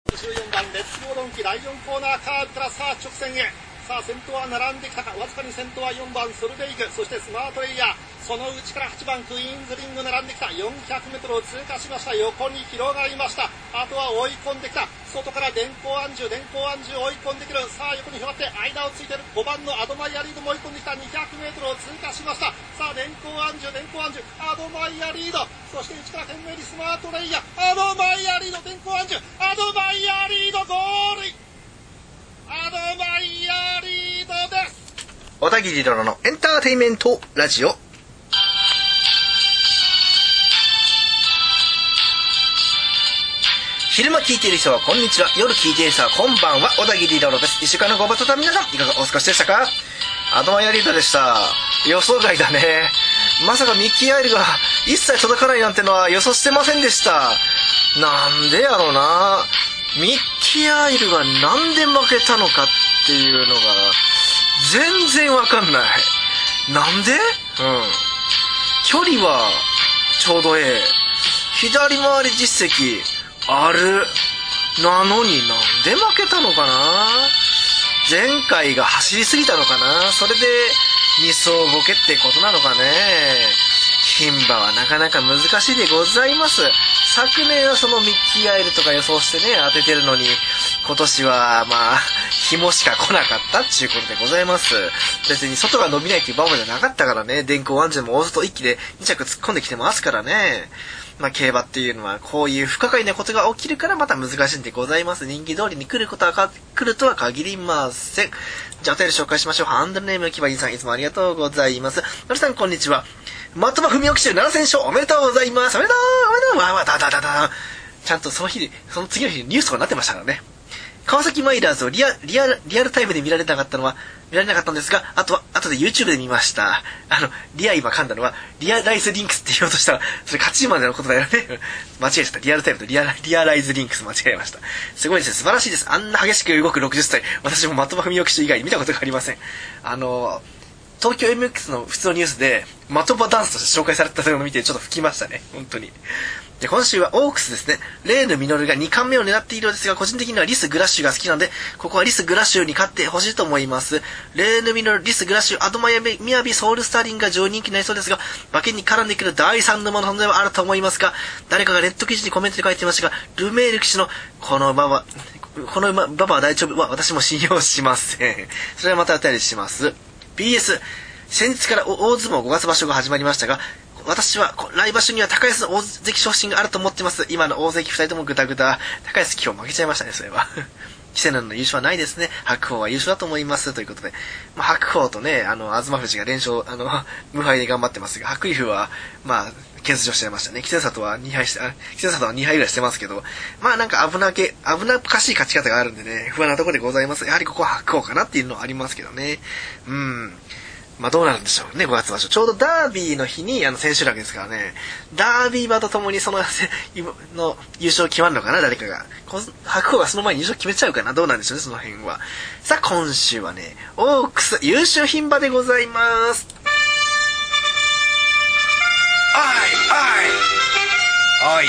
14番レッツゴードンキ第4コーナーカーブからさあ直線へ。さあ先頭は並んできたか。わずかに先頭は4番ソルベイク、そしてスマートレイヤー、その内から8番クイーンズリング並んできた。 400m を通過しました。横に広がりました。あとは追い込んできた。外から電光暗示追い込んでくる。さあ横に広がって間をついてる5番のアドマイヤリードも追い込んできた。 200m を通過しました。さあ電光暗示アドマイヤリード、そして内から懸命にスマートレイヤー、アドマイヤリード、電光暗示アドマイヤリード、ゴールインアドマイヤリードです。 小田切殿のエンターテイメントラジオ。昼間聞いている人はこんにちは、夜聞いている人はこんばんは。小田切殿です。1週間のご無沙汰、皆さんいかがお過ごしでしたか。アドマイヤリードでした。予想外だね。まさかミッキーアイルが一切届かないなんてのは予想してませんでした。なんでやろうな。ミッキーアイルがなんで負けたのかっていうのが全然わかんない。なんで？距離はちょうど左回り実績ある。なのになんで負けたのかな。前回が走りすぎたのかな。それで2走ボケってことなのかね。牝馬はなかなか難しいでございます。昨年はそのミッキーアイルとか予想してね当ててるのに、今年はまあ紐しか来なかったっていうことでございます。別に外が伸びないっていう場面じゃなかったからね。電光暗示も大外一気で2着突っ込んできてますからね。まあ競馬っていうのはこういう不可解なことが起きるからまた難しいんでございます。人気通りに来るとは限りません。じゃあお便り紹介しましょう。ハンドルネームキバギンさん、いつもありがとうございます。のりさんこんにちは。的場文雄騎手7戦勝おめでとうございます。おめでとうわわだちゃんとその次の日にニュースとかになってましたからね。川崎マイラーズをリアルタイムで見られなかったんですが、後で YouTube で見ました。今噛んだのはリアライズリンクスって言おうとしたらそれ勝ち馬でのことだよね。間違えちゃった。リアルタイムとリアライズリンクス間違えました。すごいですね。素晴らしいです。あんな激しく動く60歳、私も的場文雄騎手以外に見たことがありません。東京 MX の普通のニュースで的場ダンスとして紹介されたのを見てちょっと吹きましたね。本当に。で、今週はオークスですね。レーヌ・ミノルが2冠目を狙っているようですが、個人的にはリス・グラッシュが好きなので、ここはリス・グラッシュに勝ってほしいと思います。レーヌ・ミノル、リス・グラッシュ、アドマイヤ・ミヤビ、ソウル・スターリンが上人気になりそうですが、馬券に絡んでくる第3のもの存在はあると思いますが、誰かがネット記事にコメントで書いていましたが、ルメール騎手のこの馬は大丈夫は私も信用しません。それはまたお便りします。BS、先日から大相撲5月場所が始まりましたが、私は来場所には高安の大関昇進があると思ってます。今の大関2人ともグダグダ。高安今日負けちゃいましたね、それは。稀勢の優勝はないですね。白鵬は優勝だと思いますということで、白鵬とね東富士が連勝無敗で頑張ってますが、白衣夫は欠場しちゃいましたね。稀勢里は2敗ぐらいしてますけど、なんか危なっかしい勝ち方があるんでね、不安なところでございます。やはりここは白鵬かなっていうのはありますけどね。どうなるんでしょうね、5月場所。ちょうどダービーの日に千秋楽ですからね。ダービー馬とともにそのの優勝決まるのかな、誰かが。白鵬がその前に優勝決めちゃうかな、どうなんでしょうね、その辺は。さあ、今週はね、オークス優秀牝馬でございます。おい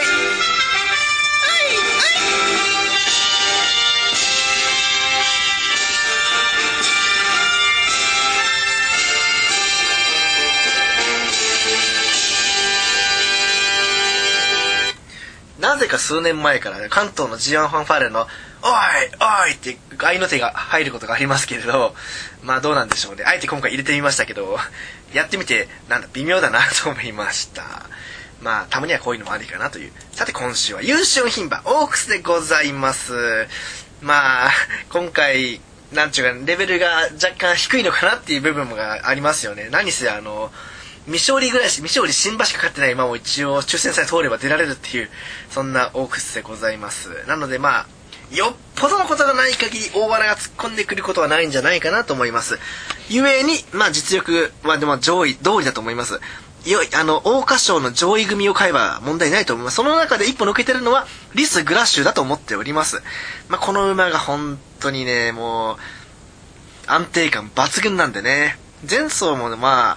なぜか数年前から、関東の G1 ファンファーレのおいって合いの手が入ることがありますけれど、どうなんでしょうね。あえて今回入れてみましたけど、やってみて微妙だなと思いました。たまにはこういうのもありかなという。さて今週は優勝牝馬オークスでございます。今回レベルが若干低いのかなっていう部分がありますよね。何せ未勝利新馬しか勝ってない馬も一応抽選さえ通れば出られるっていう、そんなオークスでございます。なのでよっぽどのことがない限り大穴が突っ込んでくることはないんじゃないかなと思います。ゆえに実力はでも上位通りだと思います。桜花賞の上位組を買えば問題ないと思います。その中で一歩抜けてるのはリス・グラッシュだと思っております。この馬が本当にね、もう安定感抜群なんでね。前走も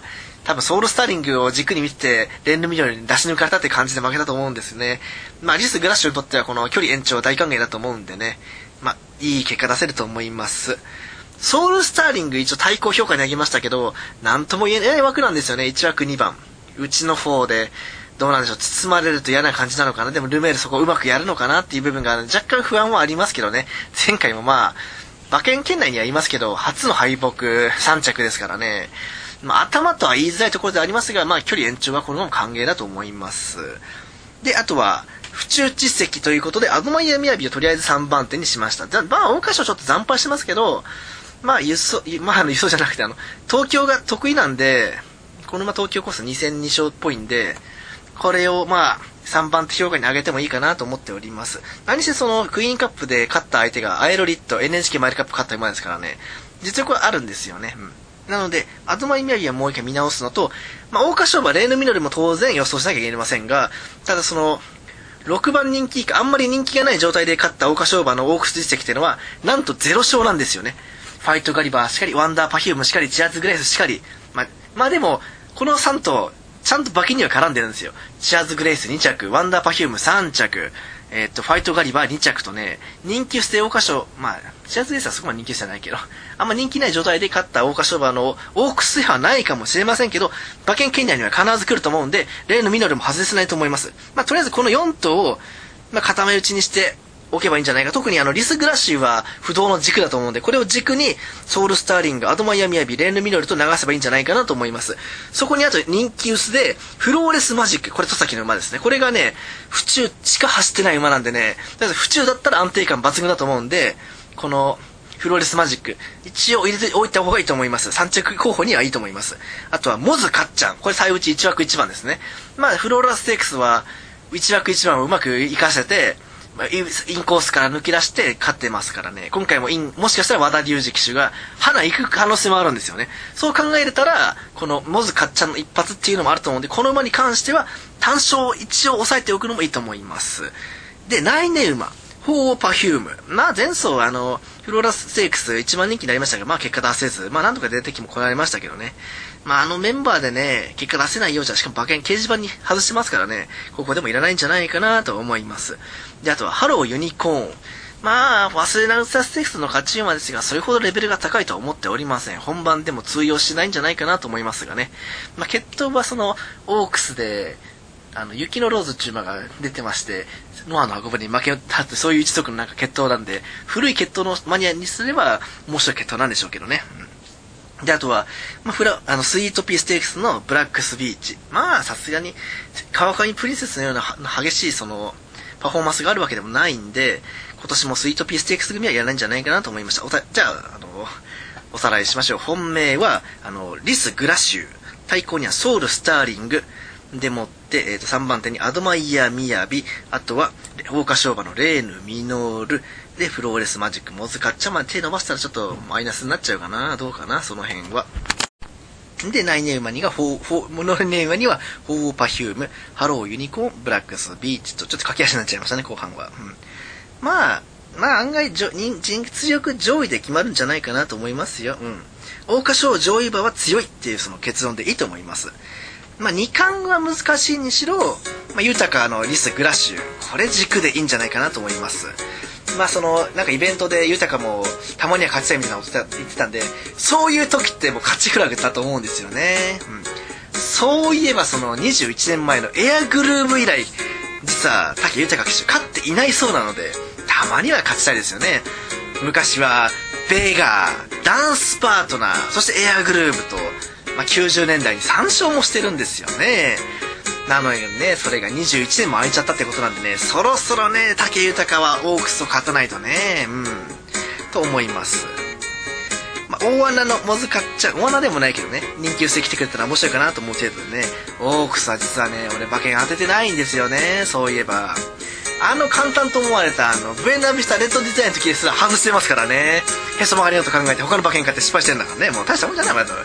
多分ソウルスターリングを軸に見てレンヌミドルに出し抜かれたって感じで負けたと思うんですね。リス・グラッシュにとってはこの距離延長大歓迎だと思うんでね、いい結果出せると思います。ソウルスターリング一応対抗評価にあげましたけど、なんとも言えない枠なんですよね。1枠2番。うちの方で、どうなんでしょう。包まれると嫌な感じなのかな。でもルメールそこをうまくやるのかなっていう部分が若干不安はありますけどね。前回も馬券圏内にはいますけど、初の敗北3着ですからね。頭とは言いづらいところでありますが、距離延長はこのまま歓迎だと思います。で、あとは、府中実績ということで、アドマイヤ・ミヤビをとりあえず3番手にしました。桜花賞ちょっと惨敗してますけど、輸送じゃなくて、東京が得意なんで、この東京コース2戦2勝っぽいんで、これを3番手評価に上げてもいいかなと思っております。何せそのクイーンカップで勝った相手がアエロリット、NHK マイルカップ勝った馬ですからね、実力はあるんですよね。なので、アドマイ・ミヤビはもう一回見直すのと、桜花賞馬レーヌ・ミノルも当然予想しなきゃいけませんが、ただその、6番人気以下、あんまり人気がない状態で勝った桜花賞馬のオークス実績っていうのは、なんと0勝なんですよね。ファイトガリバーしかり、ワンダーパフュームしかり、ジャズグレースしかり。でも、この3頭、ちゃんと馬券には絡んでるんですよ。ジャズグレース2着、ワンダーパフューム3着、ファイトガリバー2着とね、人気薄で桜花賞、ジャズグレースはそこまで人気薄じゃないけど、あんま人気ない状態で勝った桜花賞馬のオークスはないかもしれませんけど、馬券圏内には必ず来ると思うんで、レーヌ・ミノルも外せないと思います。とりあえずこの4頭を、固め打ちにしておけばいいんじゃないか。特にリス・グラッシュは不動の軸だと思うんで、これを軸にソウルスターリング、アドマイヤ・ミヤビ、レーヌ・ミノルと流せばいいんじゃないかなと思います。そこにあと人気薄でフローレスマジック、これ戸崎の馬ですね。これがね、府中しか走ってない馬なんでね、府中だったら安定感抜群だと思うんで、このフローレスマジック一応入れておいた方がいいと思います。3着候補にはいいと思います。あとはモズカッチャン、これ最内1枠1番ですね。フローラステークスは1枠1番をうまく活かせて、インコースから抜き出して勝ってますからね。今回ももしかしたら和田龍二騎手が花行く可能性もあるんですよね。そう考えれたら、このモズカッチャンの一発っていうのもあると思うんで、この馬に関しては単勝を一応抑えておくのもいいと思います。で、来年馬、フォーパフューム。前走フローラスステークス1番人気になりましたが、結果出せず、なんとか出てきも来られましたけどね。メンバーでね、結果出せないようじゃ、しかも馬券掲示板に外してますからね、ここでもいらないんじゃないかなと思います。で、あとは、ハローユニコーン。忘れなうさステークスの勝ち馬ですが、それほどレベルが高いとは思っておりません。本番でも通用しないんじゃないかなと思いますがね。決闘はその、オークスで、雪のローズっていう馬が出てまして、ノアの運ぶに負けたって、そういう一族の決闘なんで、古い決闘のマニアにすれば、面白い決闘なんでしょうけどね。で、あとは、スイートピーステークスのブラックスビーチ。さすがに、川上プリンセスのような激しいパフォーマンスがあるわけでもないんで、今年もスイートピーステークス組はやらないんじゃないかなと思いました。じゃあ、おさらいしましょう。本命は、リス・グラッシュ。対抗にはソウル・スターリング。でもって、3番手にアドマイヤ・ミヤビ。あとは、桜花賞馬のレーヌ・ミノール。で、フローレスマジック、モズカッチャン。手伸ばしたらちょっとマイナスになっちゃうかな。どうかな、その辺は。で、来年馬にはフォーパフューム、ハローユニコーン、ブラックスビーチと、ちょっと駆け足になっちゃいましたね、後半は。案外、実力上位で決まるんじゃないかなと思いますよ。桜花賞上位馬は強いっていうその結論でいいと思います。2冠は難しいにしろ、豊かのリス・グラッシュ、これ軸でいいんじゃないかなと思います。イベントで豊かもたまには勝ちたいみたいなこと言ってたんで、そういう時ってもう勝ちフラグだと思うんですよね。そういえば21年前のエアグルーヴ以来、実は武豊騎手勝っていないそうなので、たまには勝ちたいですよね。昔はベガー、ダンスパートナー、そしてエアグルーヴと、90年代に3勝もしてるんですよね。なのにね、それが21年も空いちゃったってことなんでね、そろそろね、武豊はオークスを勝たないとね、と思います。大穴のモズカッチャン、大穴でもないけどね、人気薄で来てくれたら面白いかなと思う程度でね、オークスは実はね、俺馬券当ててないんですよね、そういえば。簡単と思われたブエナビスタレッドデザインの時ですら外してますからね。へそ曲がりようと考えて他の馬券買って失敗してるんだからね、もう大したもんじゃないわと。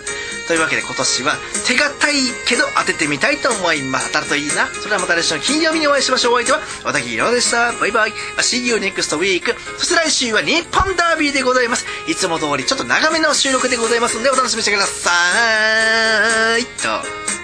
というわけで今年は手堅いけど当ててみたいと思います。当たるといいな。それではまた来週の金曜日にお会いしましょう。お相手は小田切亮でした。バイバイ。See you next week。そして来週は日本ダービーでございます。いつも通りちょっと長めの収録でございますのでお楽しみにしてくださいと。